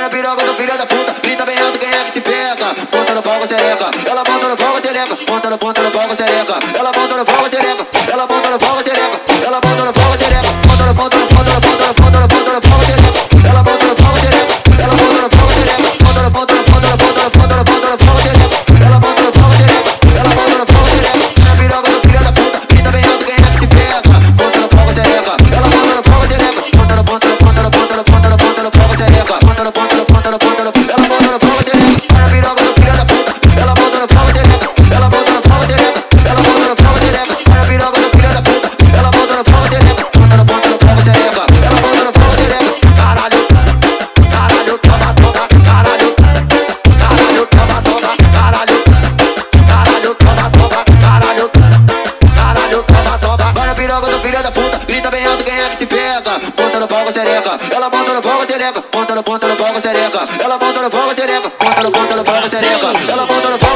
na piroca, sou filha da puta. Grita bem alto, quem é que te pega? Ponta no pau com xereca. Ela monta no pau com xereca. Ponta no pau com xereca. Ela monta no pau com xereca. Ela monta no pau com xereca. Ela monta no pau com xereca. Ponta no pau com xereca. Ela monta no pau com xereca. Ela monta no pau com xereca. Ponta no pau com xereca. Ela monta no pau com xereca. Ela monta no pau com xereca. Na piroca, sou filha da puta. Grita bem alto, quem é que te pega? Ponta no pau com xereca. Ela monta no pau com xereca. Ponta no pau com xereca. Ela monta no pau com xereca. Na piroca, sou filha da puta. Ela monta no pau com xereca. Ela monta no pau com xereca. Ela monta no pau com xereca. Na piroca, sou filha da puta. Ela monta no pau com xereca. Monta no pau com xereca. Ela monta no pau com xereca. Caralho, caralho, toma, toma, caralho, caralho, toma, toma, caralho, caralho, toma, toma, caralho, caralho, toma, toma. Vai na piroca, sou filha da puta. Grita bem alto, quem é que te pega? Ponta no pau com xereca. Ela monta no pau com xereca. Ponta no pau com xereca. Ela monta no pau com xereca. Ponta no pau com xereca. Ela monta no